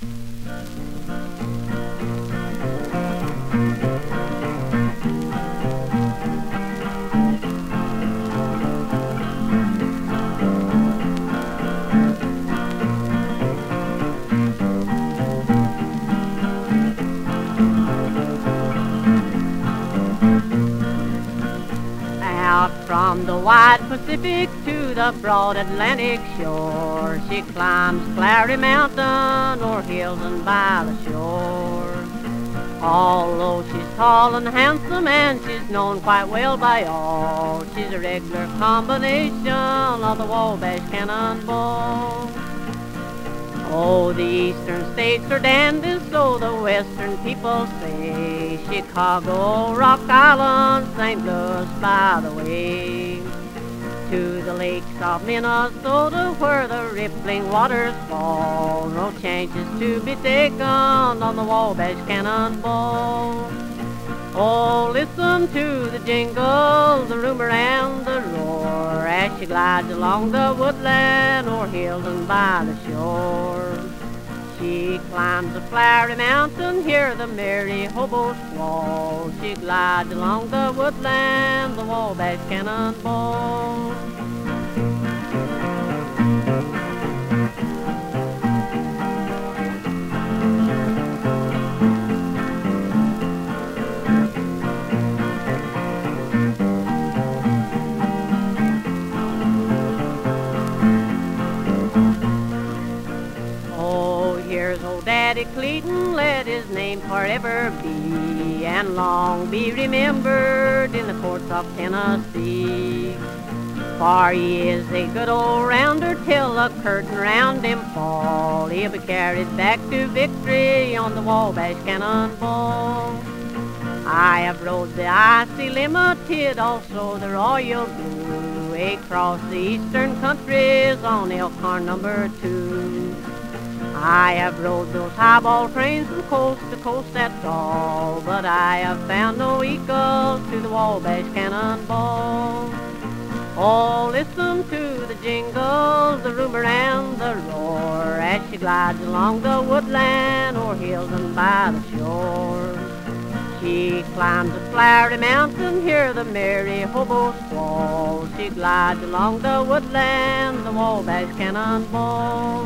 Out from the wide Pacific to the broad Atlantic shore, she climbs Clary Mountain o'er hills and by the shore. Although she's tall and handsome and she's known quite well by all, she's a regular combination of the Wabash Cannonball. Oh, the eastern states are dandies, so the western people say. Chicago, Rock Island, St. Louis by the way. To the lakes of Minnesota where the rippling waters fall, no chances to be taken on the Wabash Cannonball. Oh, listen to the jingle, the rumor and the roar, as she glides along the woodland o'er hills and by the shore. She climbs the Clary Mountain, hear the merry hobo squall. She glides along the woodland, the Wabash Cannonball. Here's old Daddy Cleaton, let his name forever be, and long be remembered in the courts of Tennessee. For he is a good old rounder till the curtain round him fall. He'll be carried back to victory on the Wabash Cannonball. I have rode the Icy Limited, also the Royal Blue, across the eastern countries on Elkhorn number 2. I have rode those highball trains from coast to coast, that's all, but I have found no equal to the Wabash Cannonball. Oh, listen to the jingle, the rumor and the roar, as she glides along the woodland o'er hills and by the shore. She climbs the Clary Mountain, hear the merry hobo squall. She glides along the woodland, the Wabash Cannonball.